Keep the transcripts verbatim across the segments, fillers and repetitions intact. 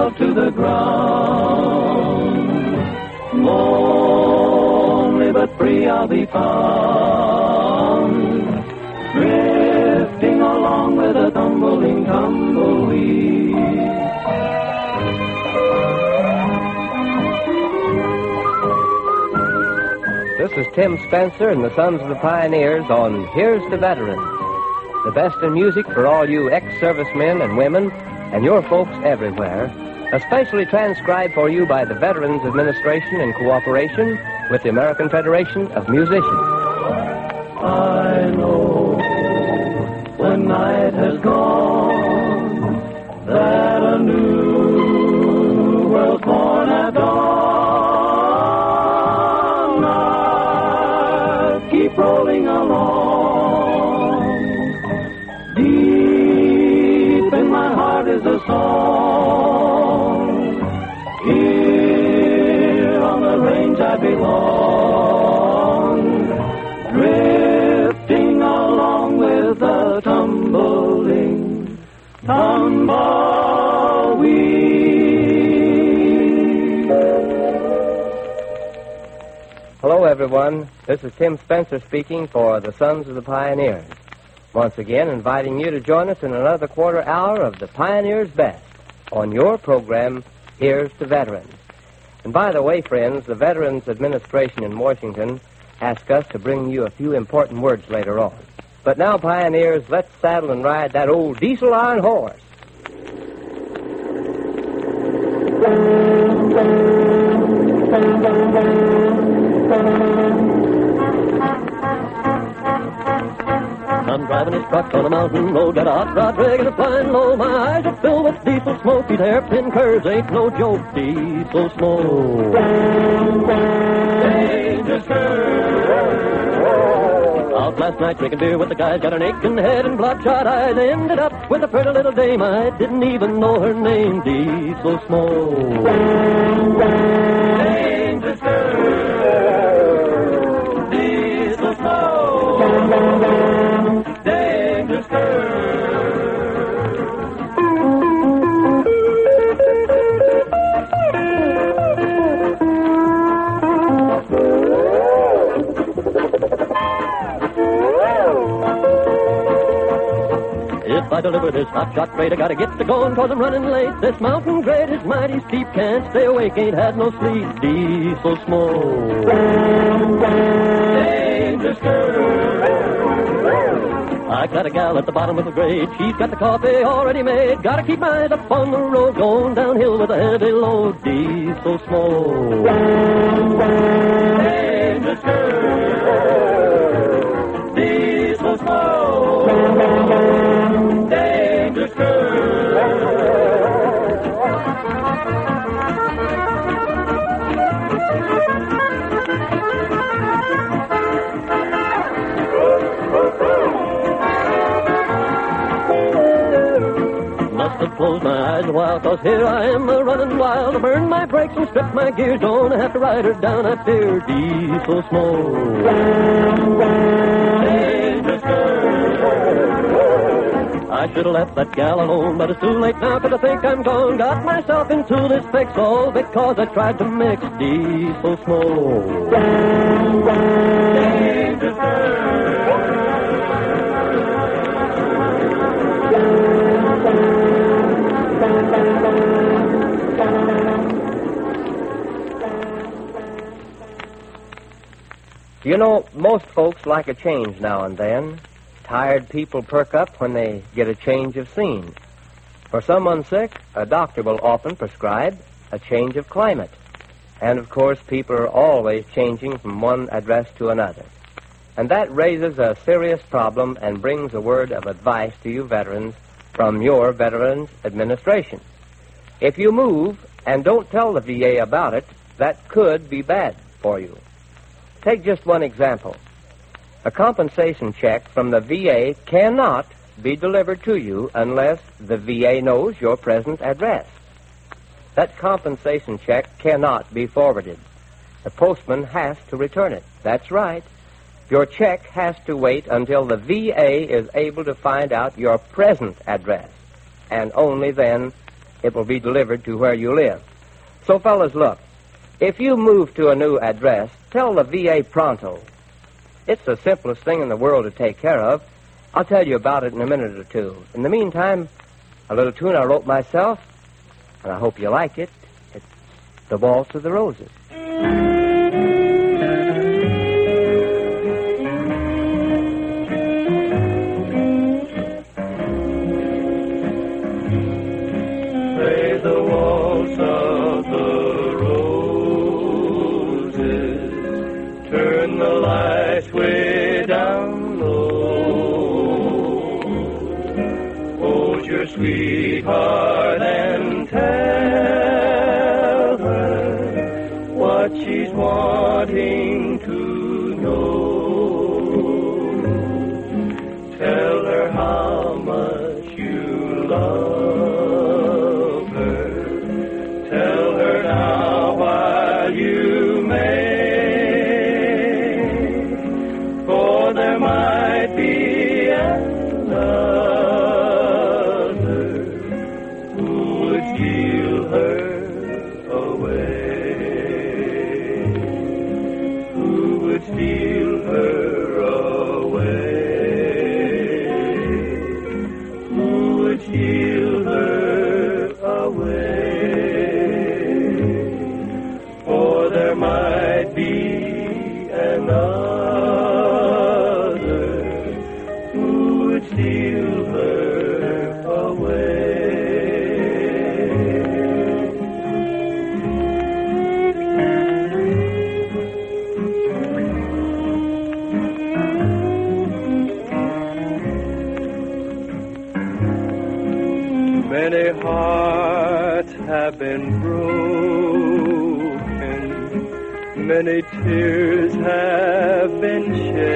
fell to the ground. Lonely but free I'll be found, drifting along with a tumbling tumbleweed. This is Tim Spencer and the Sons of the Pioneers on Here's to Veterans, the best in music for all you ex-servicemen and women and your folks everywhere, especially transcribed for you by the Veterans Administration in cooperation with the American Federation of Musicians. I know when night has gone that a new world's born at dawn. I'll keep rolling along. Deep in my heart is a song. Here on the range I belong, drifting along with the tumbling tumbleweed. Hello, everyone. This is Tim Spencer speaking for the Sons of the Pioneers. Once again, inviting you to join us in another quarter hour of the Pioneers' Best on your program, Here's to Veterans. And by the way, friends, the Veterans Administration in Washington asked us to bring you a few important words later on. But now, Pioneers, let's saddle and ride that old diesel iron horse. I'm driving his truck on a mountain road, got a hot rod rig flying low. My eyes are filled with diesel smoke. These hairpin curves ain't no joke. Diesel smoke. Dangerous curve. Out last night drinking beer with the guys, got an aching head and bloodshot eyes. Ended up with a pretty little dame, I didn't even know her name. Diesel smoke. Dangerous curve. Diesel smoke. Dangerous curve. If I deliver this hot shot freight, I gotta get to going cause I'm running late. This mountain grade is mighty steep, can't stay awake, ain't had no sleep. Diesel smoke. Dangerous curve. I got a gal at the bottom of the grade. She's got the coffee already made. Gotta keep my eyes up on the road, going downhill with a heavy load. Diesel smoke. Dangerous curve. Diesel smoke. Dangerous curve. Must have closed my eyes a while, cause here I am a running wild. I burn my brakes and strip my gears, don't have to ride her down, I fear. Diesel smoke. Dangerous curve. I should have left that gal alone, but it's too late now, cause I think I'm gone. Got myself into this fix all because I tried to mix. Diesel smoke. Dangerous curve. You know, most folks like a change now and then. Tired people perk up when they get a change of scene. For someone sick, a doctor will often prescribe a change of climate. And, of course, people are always changing from one address to another. And that raises a serious problem and brings a word of advice to you veterans from your Veterans Administration. If you move and don't tell the V A about it, that could be bad for you. Take just one example. A compensation check from the V A cannot be delivered to you unless the V A knows your present address. That compensation check cannot be forwarded. The postman has to return it. That's right. Your check has to wait until the V A is able to find out your present address. And only then it will be delivered to where you live. So, fellas, look. If you move to a new address, tell the V A pronto. It's the simplest thing in the world to take care of. I'll tell you about it in a minute or two. In the meantime, a little tune I wrote myself, and I hope you like it. It's The Waltz of the Roses. Play the waltz of the roses, turn the lights way down low, hold your sweetheart and tell her what she's wanting to know. Tell her how much you love her. Tell her now while you may, for there might be another who would steal her away, who would steal her away, who would steal her away, for there might be another who would steal her away. Many hearts have been broken, many tears have been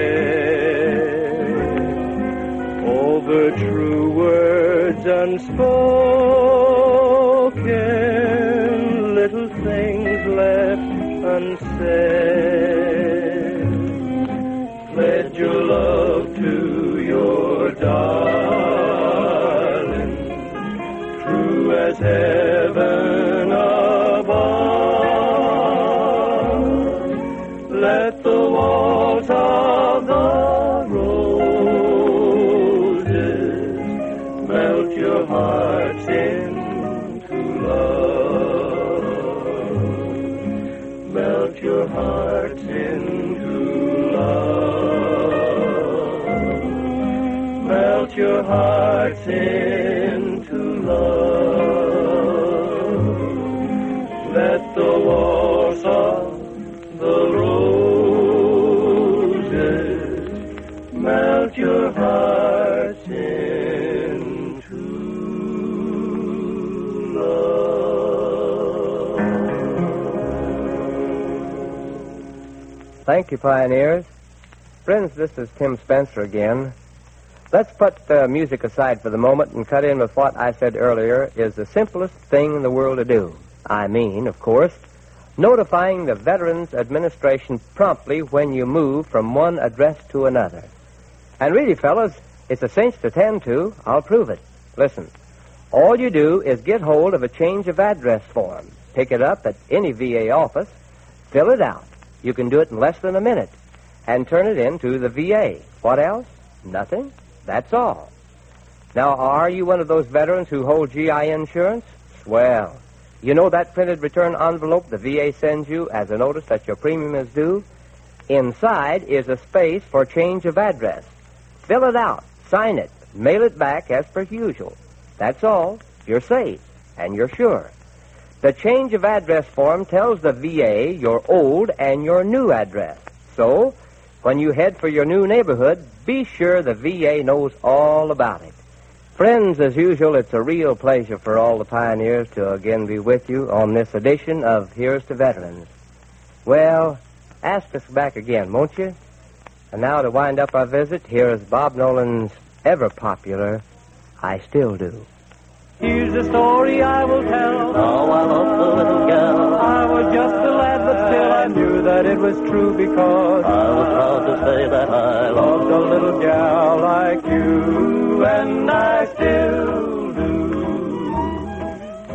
shed, all the true words unspoken, little things left unsaid. Pledge your love to your darling, true as heaven above. Let the waltz of the roses melt your hearts into love. Melt your hearts into love. Melt your hearts into love. Let the waltz of the roses melt your hearts into love. Thank you, pioneers. Friends, this is Tim Spencer again. Let's put uh, music aside for the moment and cut in with what I said earlier is the simplest thing in the world to do. I mean, of course, notifying the Veterans Administration promptly when you move from one address to another. And really, fellas, it's a cinch to tend to. I'll prove it. Listen, all you do is get hold of a change of address form, pick it up at any V A office, fill it out. You can do it in less than a minute, and turn it in to the V A. What else? Nothing. That's all. Now, are you one of those veterans who hold G I insurance? Swell. You know that printed return envelope the V A sends you as a notice that your premium is due? Inside is a space for change of address. Fill it out, sign it, mail it back as per usual. That's all. You're safe, and you're sure. The change of address form tells the V A your old and your new address. So, when you head for your new neighborhood, be sure the V A knows all about it. Friends, as usual, it's a real pleasure for all the pioneers to again be with you on this edition of Here's to Veterans. Well, ask us back again, won't you? And now to wind up our visit, here is Bob Nolan's ever-popular I Still Do. Here's a story I will tell. How I love the little gal. I was just a lad, but still I knew that it was true because I was proud to say that I loved loved a little gal like you, and I still do.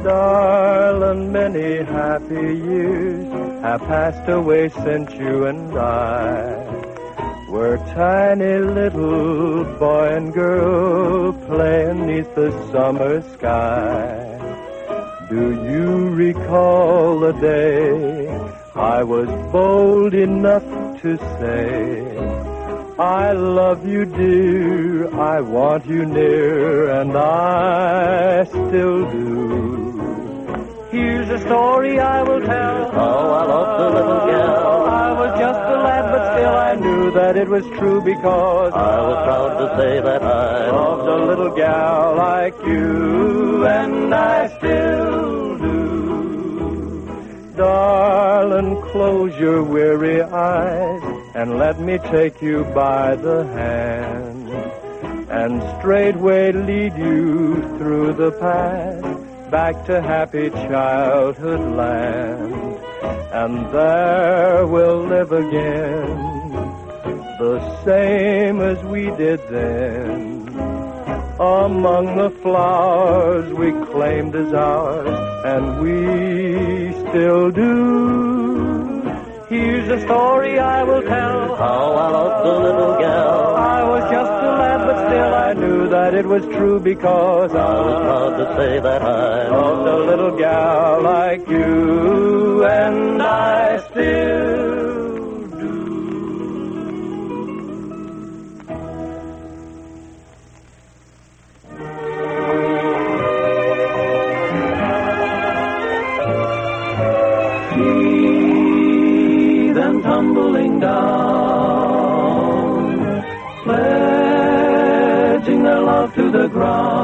Darling, many happy years have passed away since you and I were tiny little boy and girl playing neath the summer sky. Do you recall the day I was bold enough to say, I love you, dear, I want you near, and I still do. Here's a story I will tell. How I loved the little gal. I was just a lad, but still I knew that it was true because I was proud to say that I loved a little gal like you, and I still do. Darling, close your weary eyes and let me take you by the hand and straightway lead you through the past back to happy childhood land. And there we'll live again the same as we did then, among the flowers we claimed as ours, and we still do. Here's a story I will tell. How I loved the little gal. I was just a lad, but still I knew that it was true because I was proud to say that I loved a little gal like you, and I still do. See them tumbling down, pledging their love to the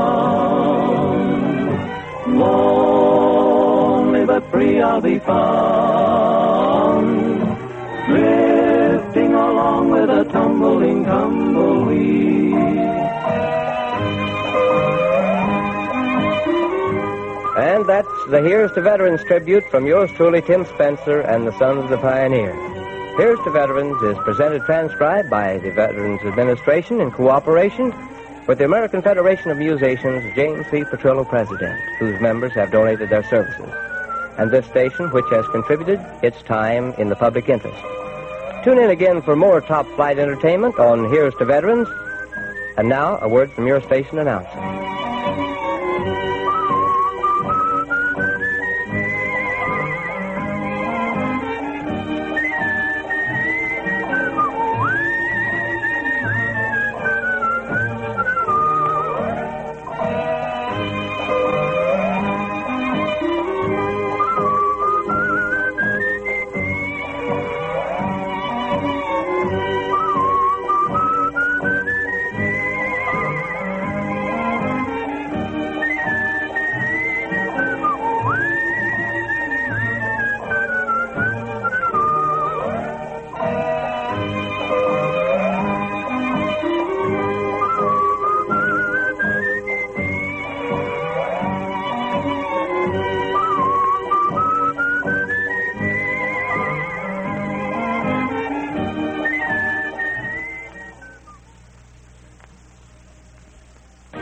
ground. Lonely but free I'll be found, drifting along with a tumbling tumbleweed. And that's the Here's to Veterans tribute from yours truly, Tim Spencer and the Sons of the Pioneer. Here's to Veterans is presented transcribed by the Veterans Administration in cooperation with the American Federation of Musicians, James C. Petrillo, President, whose members have donated their services, and this station, which has contributed its time in the public interest. Tune in again for more top-flight entertainment on Here's to Veterans. And now, a word from your station announcer.